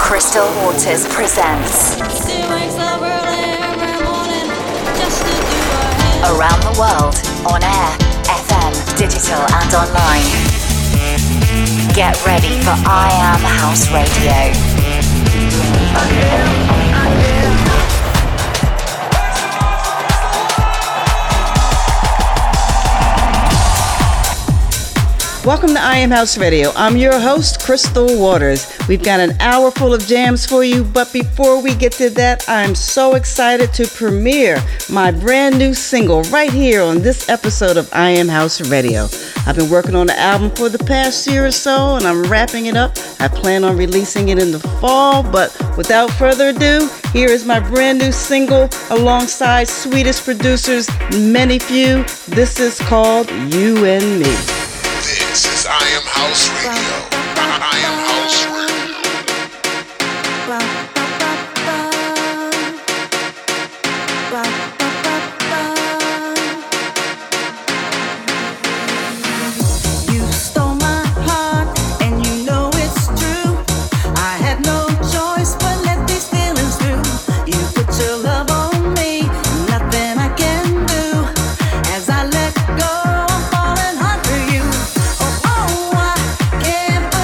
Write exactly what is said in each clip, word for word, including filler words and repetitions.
Crystal Waters presents Around the World, on air, F M, digital and online. Get ready for I Am House Radio. Welcome to I Am House Radio. I'm your host, Crystal Waters. We've got an hour full of jams for you, but before we get to that, I'm so excited to premiere my brand new single right here on this episode of I Am House Radio. I've been working on the album for the past year or so, and I'm wrapping it up. I plan on releasing it in the fall, but without further ado, here is my brand new single alongside Swedish producers Many Few. This is called You and Me. This is I Am House Radio. I Am House Radio. You stole my heart, and you know it's true. I had no choice but let these feelings through. You put your love on me, nothing I can do. As I let go, I'm falling hard for you. Oh, oh, I can't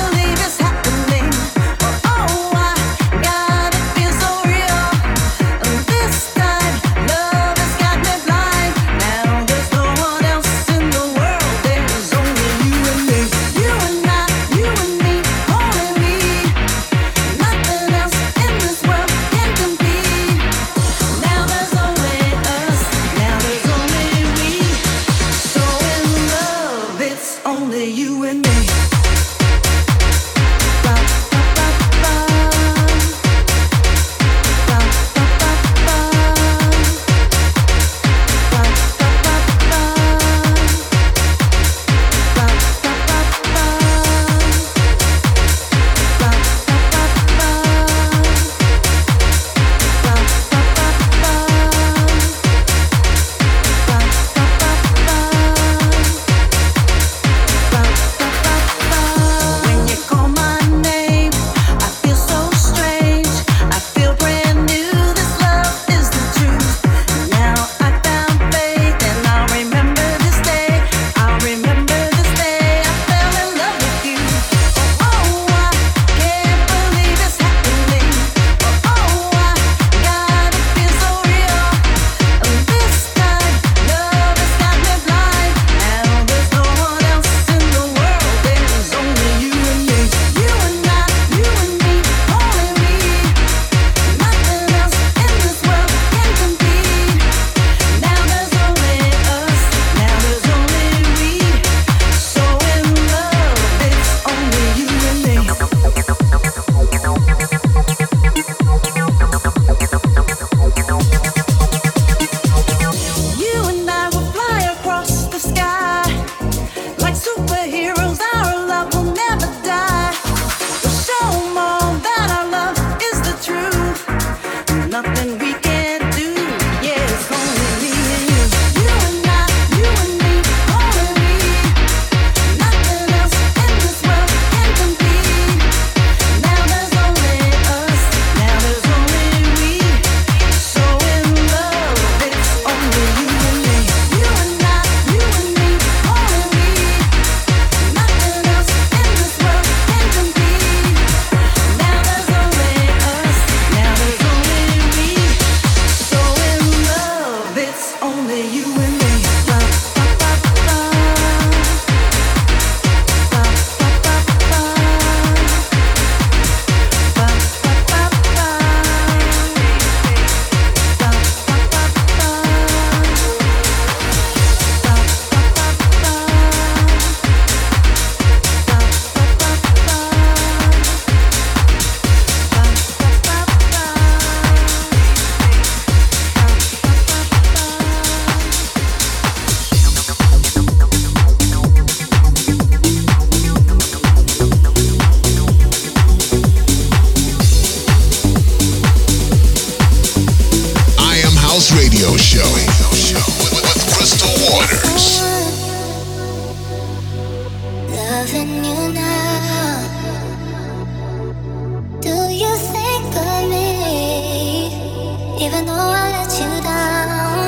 even though I let you down.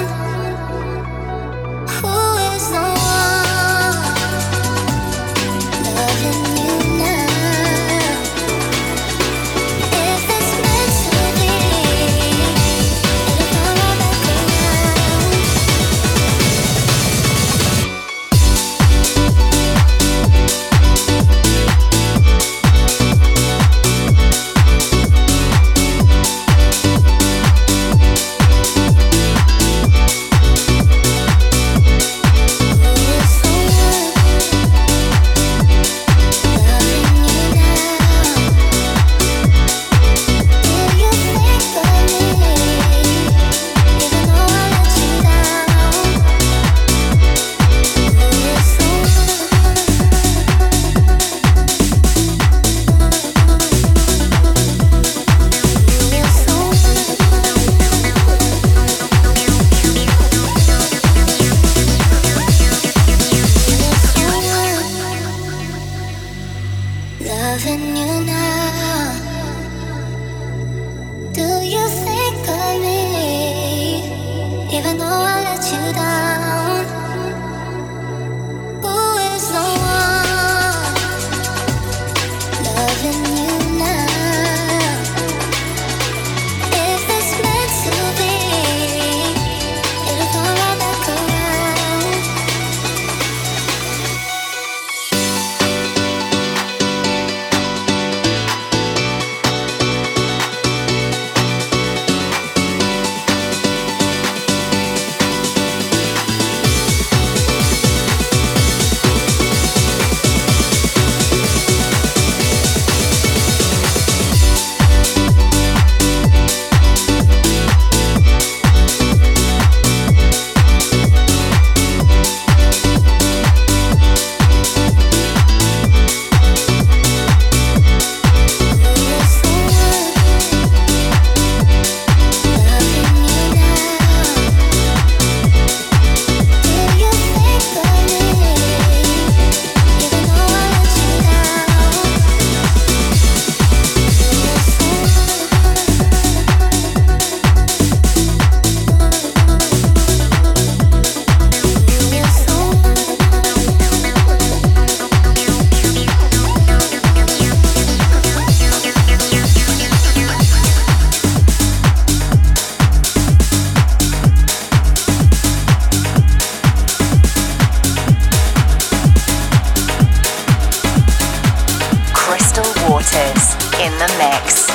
Who is the one loving you now? If it's meant to be, it'll come right back around. Loving you now. Do you think of me, even though I let you down? Who is the one loving you now? If it's meant to be, it'll come right back around. In the mix.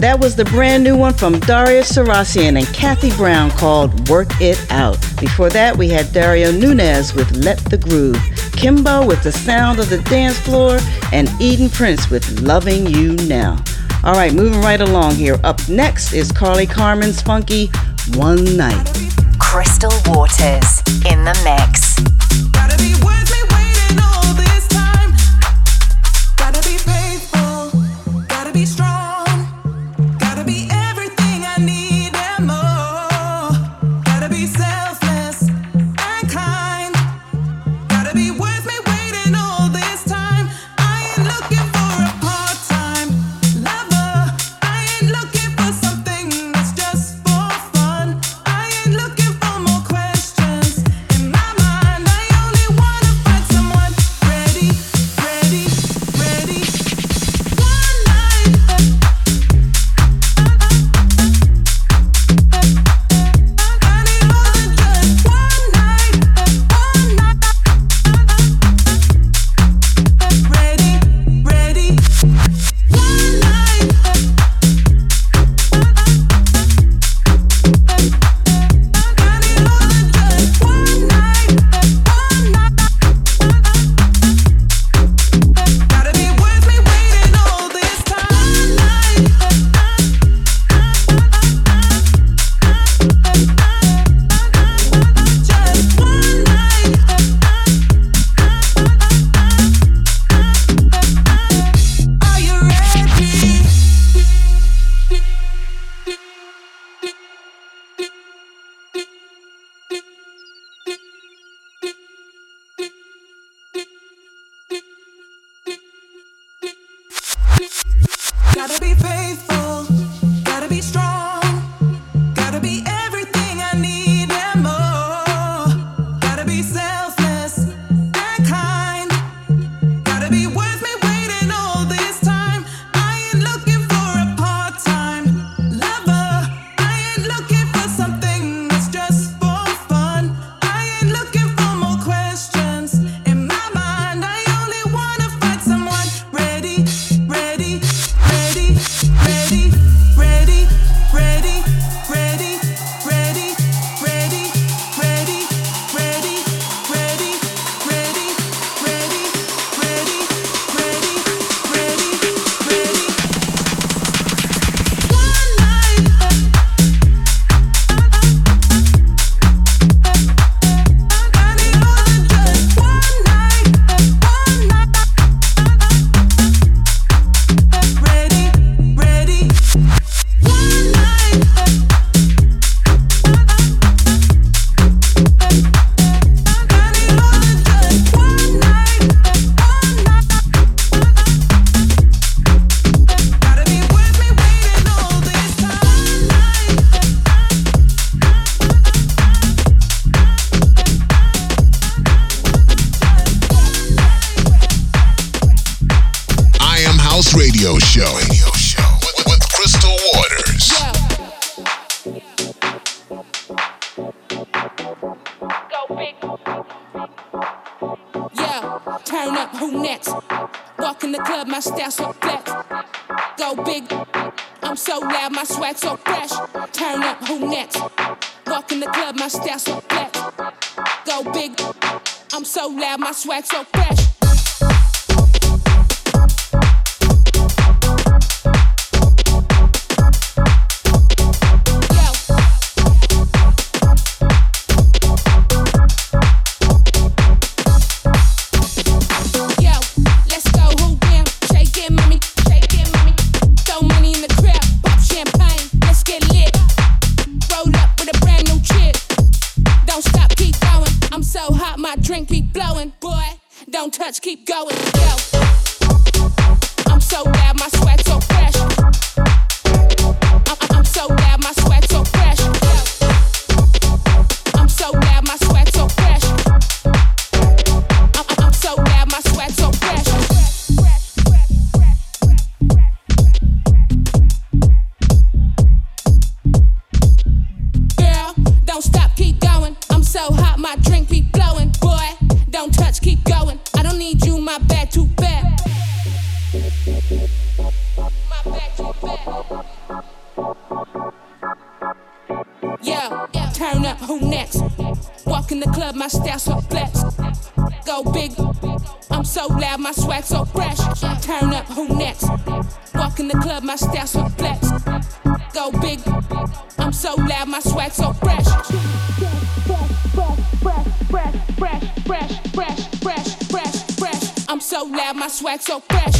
That was the brand new one from Darius Sarasian and Kathy Brown called Work It Out. Before that, we had Dario Nunez with Let the Groove, Kimbo with The Sound of the Dance Floor, and Eden Prince with Loving You Now. All right, moving right along here. Up next is Carly Carmen's funky One Night. Crystal Waters in the mix. Gotta be worth me waiting all this time. Gotta be faithful. Gotta be strong. Gotta be everything I need and more. Gotta be selfless and kind. Gotta be worth me waiting all this time. I ain't looking for a part-time lover. I ain't looking for something that's just for fun. I ain't looking for more questions. In my mind, I only wanna find someone ready, ready, ready. One night. I need more than just one night. One night. Ready, ready. One night. I need more than just one night. One night. Gotta be worth me waiting all this time. Just one night. Are you ready? Gotta be faithful, gotta be strong, gotta be everything I need and more. Gotta be selfless and kind. Gotta be worth me waiting all this time. I ain't looking for a part-time lover. I ain't looking for something that's just for fun. I ain't looking for more questions. In my mind, I only wanna find someone ready, ready, ready, ready, ready, ready, ready, ready, ready, ready, ready, ready, ready, ready, ready, ready, ready, ready. One night. I need more than just one night. One night. Ready, ready. One night. I need more than just one night. One night. Gotta be worth me waiting all this time. I Am House Radio Show. Radio Show with, with Crystal Waters. Yeah, turn up, who next? Walk in the club, my style so flex. Go big, I'm so loud, my swag so fresh. Turn up, who next? Walk in the club, my style so flex. Go big, I'm so loud, my swag so fresh. Yo, let's go, who down? Shake it, mommy, shake it, mommy. Throw money in the crowd, pop champagne, let's get lit. Roll up with a brand new chick. Don't stop, keep going. I'm so hot, my drink keep blowing. Boy, don't touch, keep going. Yo, I'm so loud, my swag so fresh. I'm, I'm so loud, my swag so fresh. Yo, I'm so loud, my swag so fresh. I'm, I'm so loud, my swag so fresh. Girl, don't stop, keep going. I'm so hot, my drink keep blowing. Boy, don't touch, keep going. I don't need you, my bag too bad. My bag too bad. in the club, my style so flex. Go big, I'm so loud, my swag so fresh. Turn up, who next? Walk in the club, my style so flex. Go big, I'm so loud, my swag so fresh. Fresh, fresh, fresh, fresh, fresh, fresh, fresh, fresh. I'm so loud, my swag so fresh.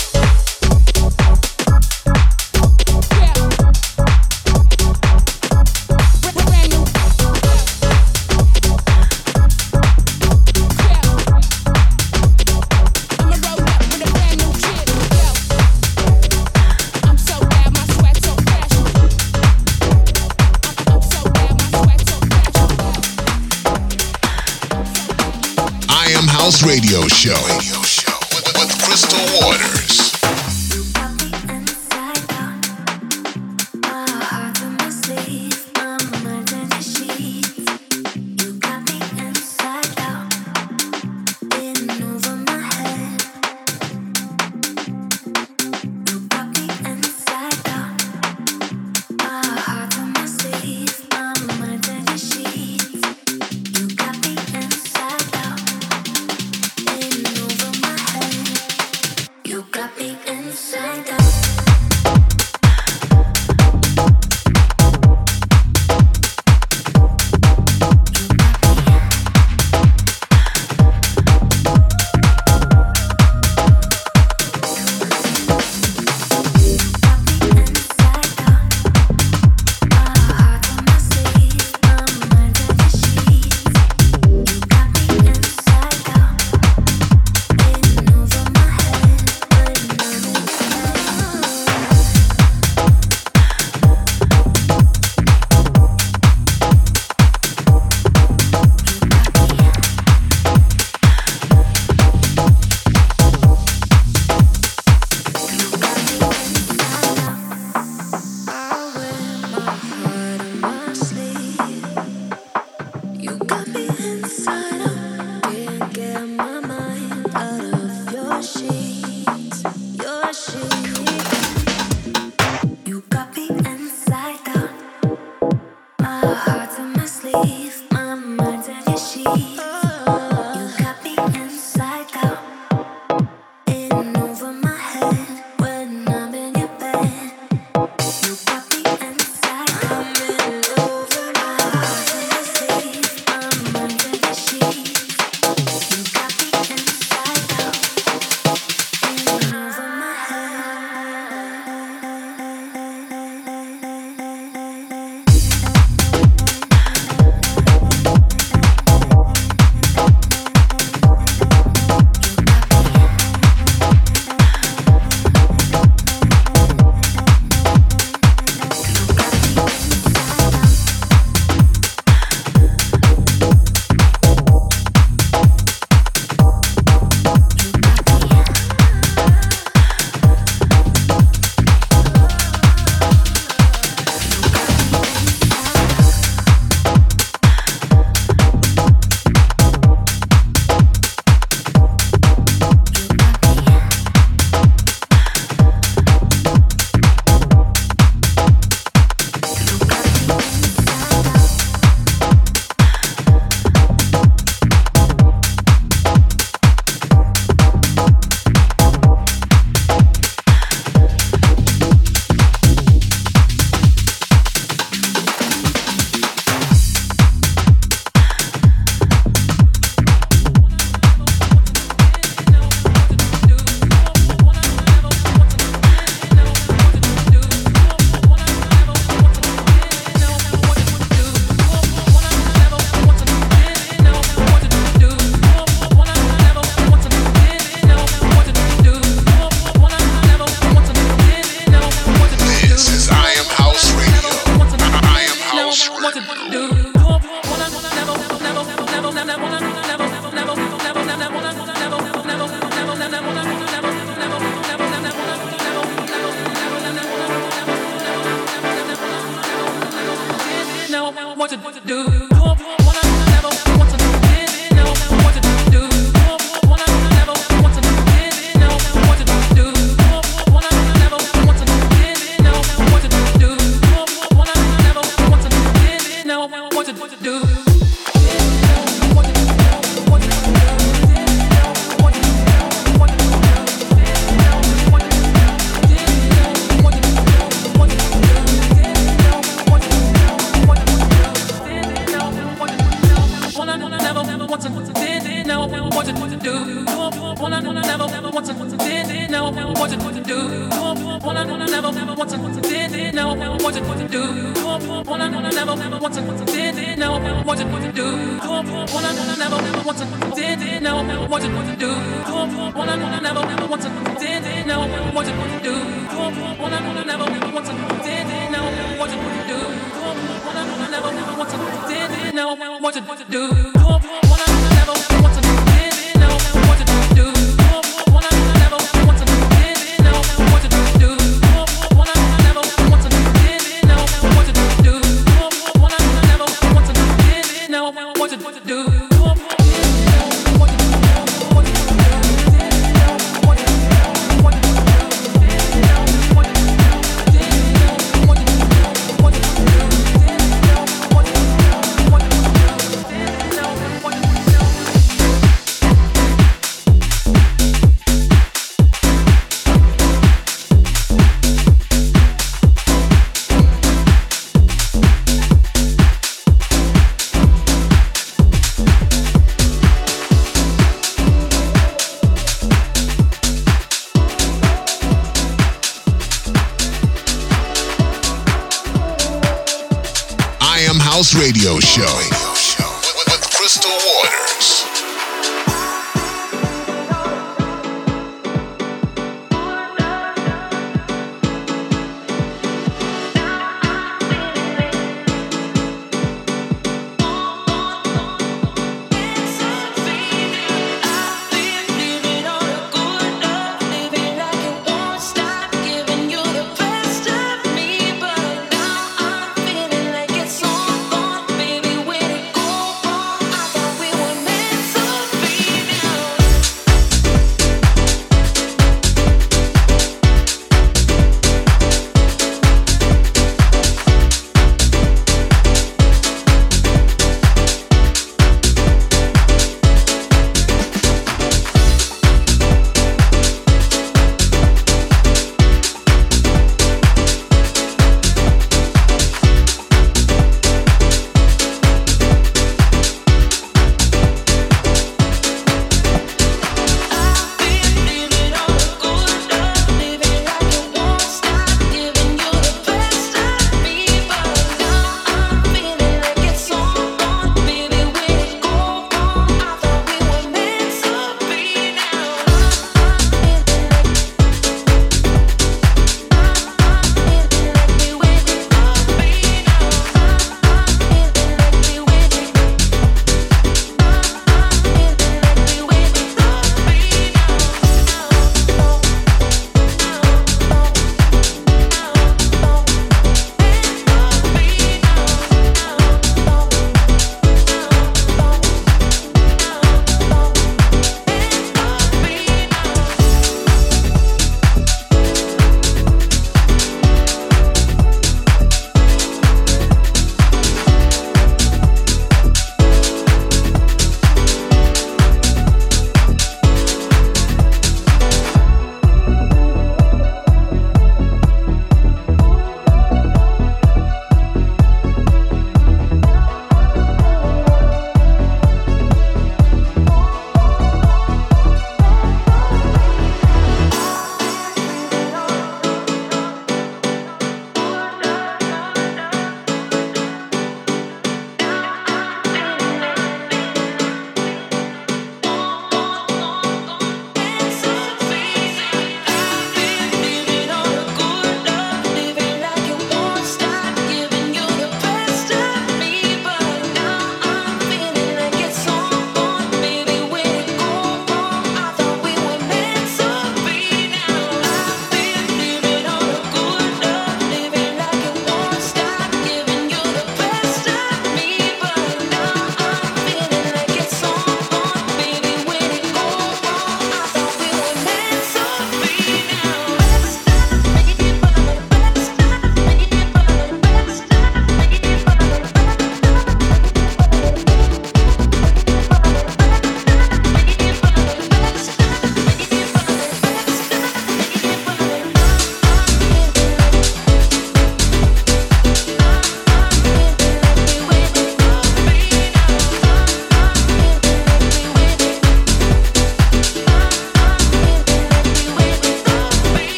House Radio Show, radio show with, with Crystal Waters. She House Radio Show with, with Crystal Waters. Feeling like it's all gone, baby. Where'd it go wrong? I thought we were meant to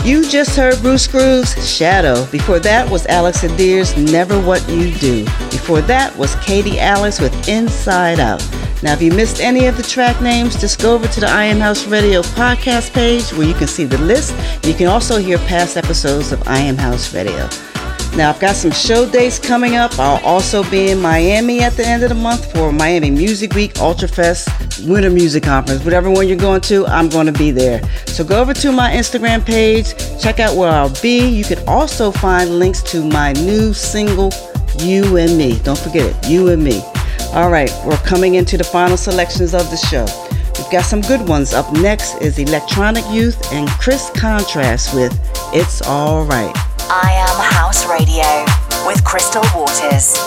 You just heard Bruce Groove's Shadow. Before that was Alex Adir's Never What You Do. Before that was Katie Alice with Inside Out. Now, if you missed any of the track names, just go over to the I Am House Radio podcast page where you can see the list. You can also hear past episodes of I Am House Radio. Now, I've got some show dates coming up. I'll also be in Miami at the end of the month for Miami Music Week, Ultrafest, Winter Music Conference. Whatever one you're going to, I'm going to be there. So go over to my Instagram page, check out where I'll be. You can also find links to my new single, You and Me. Don't forget it, You and Me. All right, we're coming into the final selections of the show. We've got some good ones. Up next is Electronic Youth and Chris Contrast with It's All Right. I Am House Radio with Crystal Waters.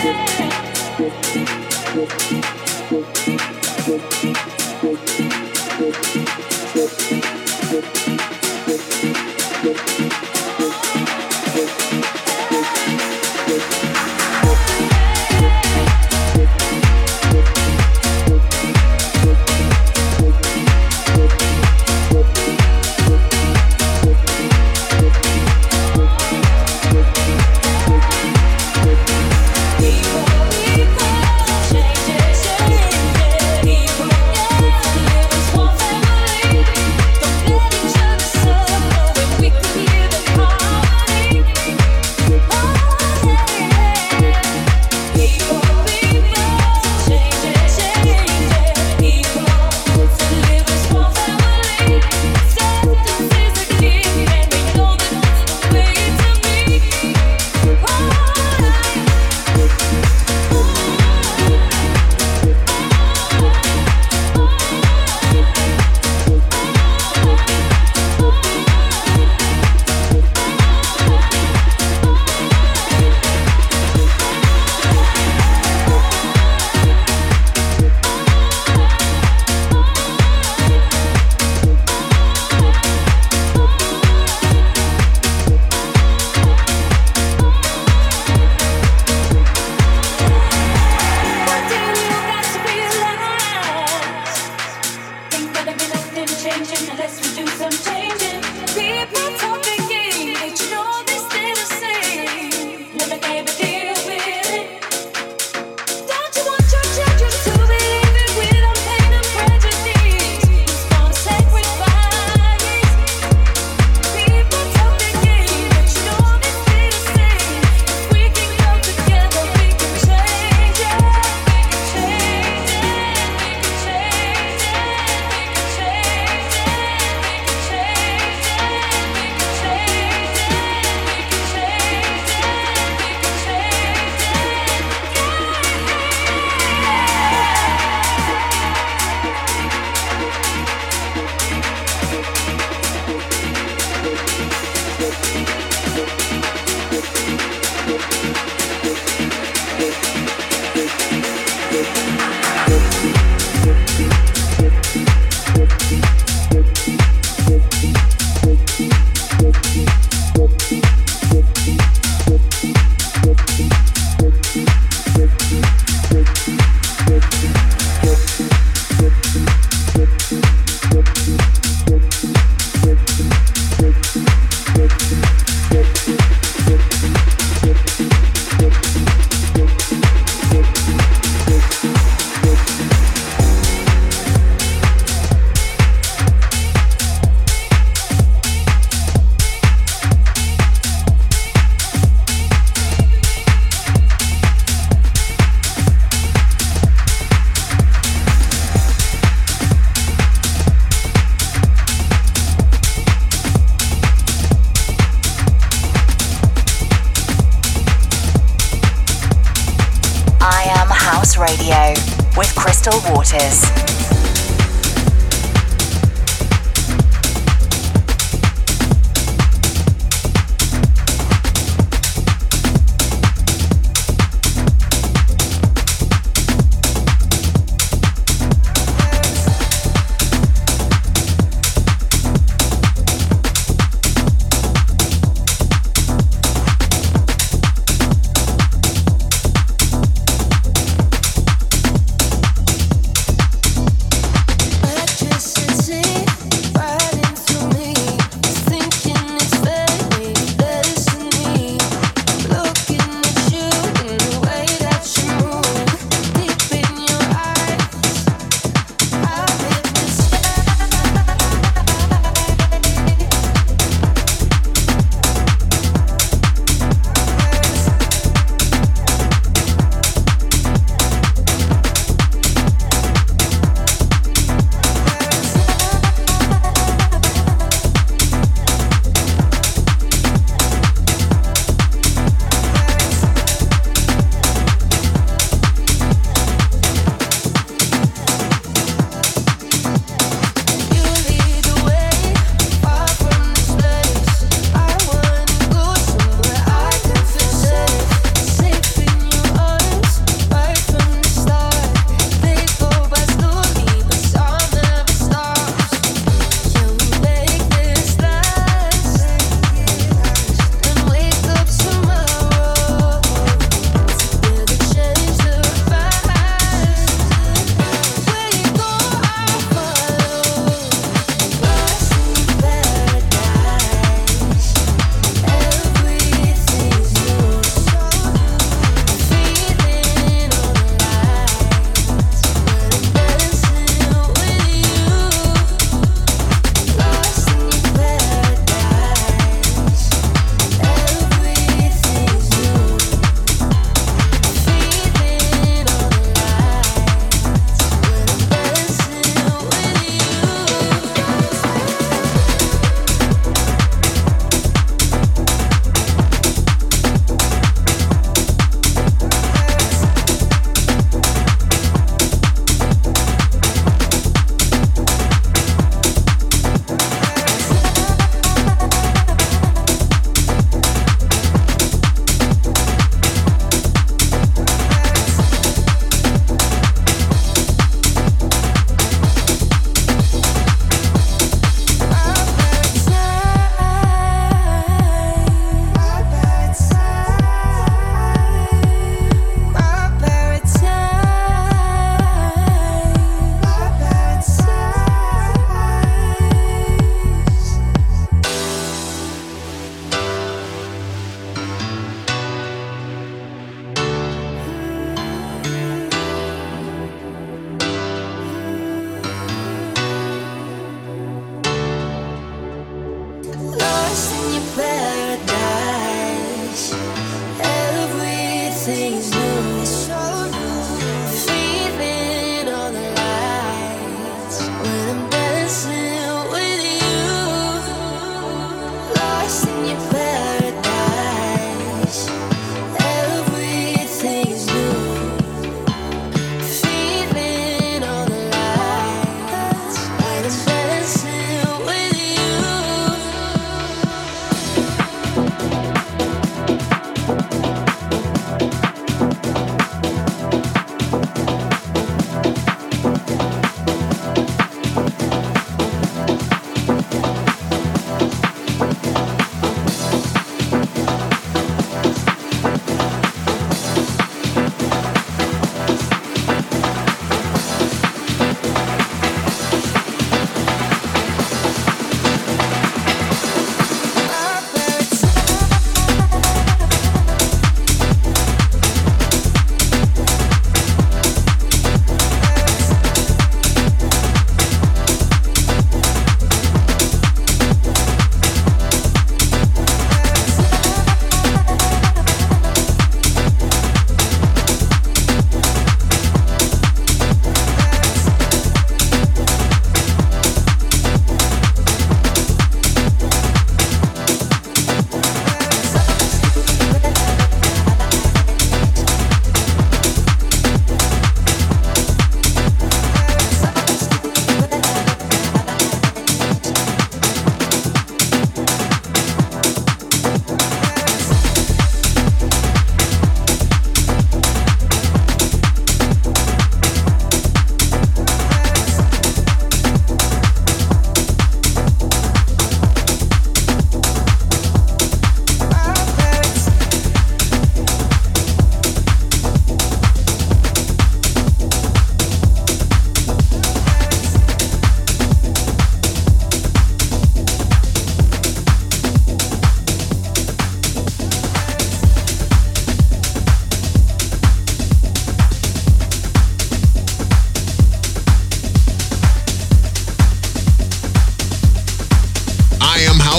Radio with Crystal Waters.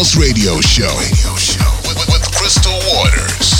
House Radio Show, radio show with, with Crystal Waters.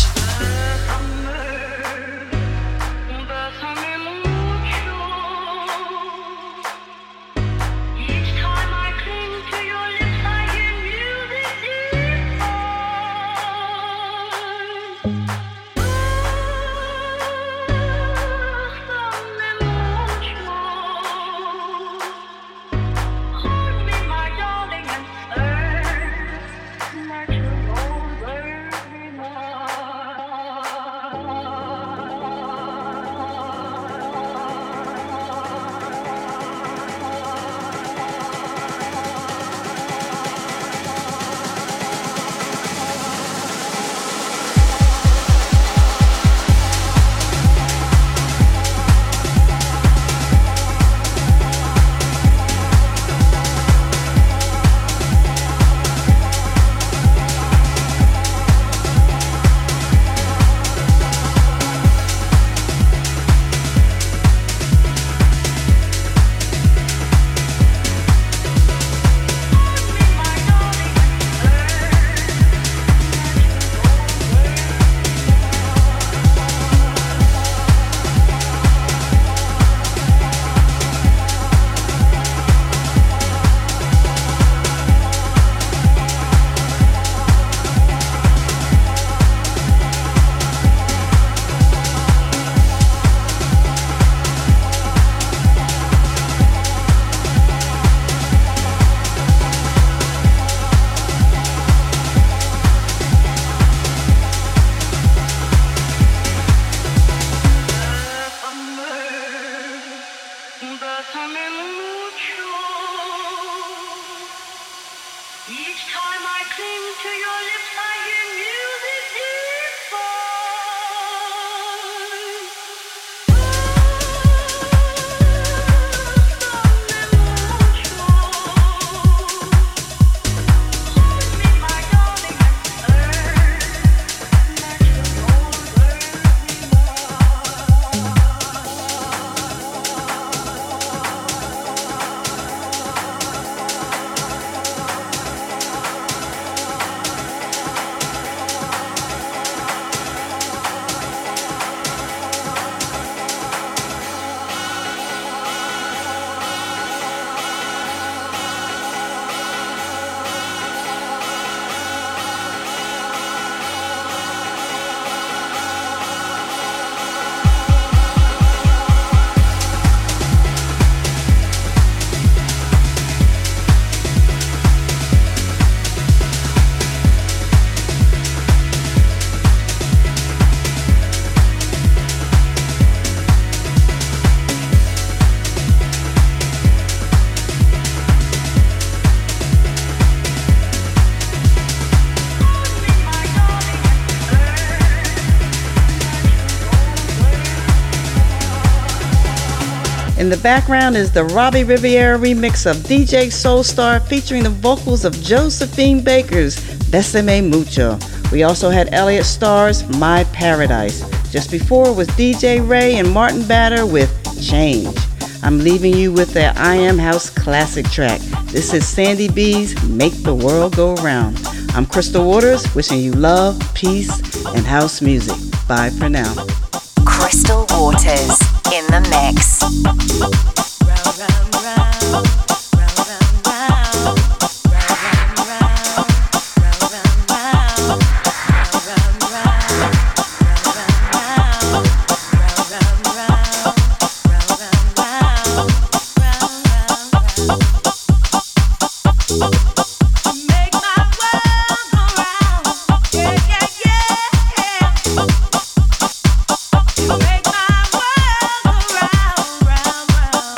In the background is the Robbie Riviera remix of D J Soulstar featuring the vocals of Josephine Baker's Bésame Mucho. We also had Elliot Starr's My Paradise. Just before was D J Ray and Martin Batter with Change. I'm leaving you with the I Am House classic track. This is Sandy B's Make the World Go Round. I'm Crystal Waters, wishing you love, peace, and house music. Bye for now. Crystal Waters in the mix. Round, round, round. Make my world go round, round, round.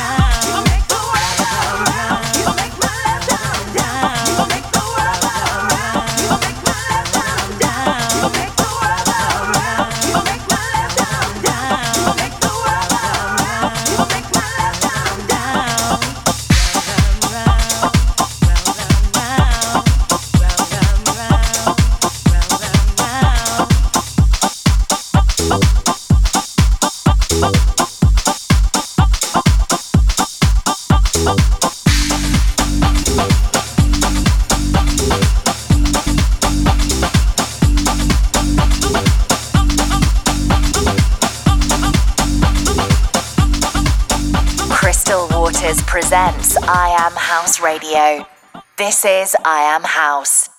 Presents I Am House Radio. This is I Am House.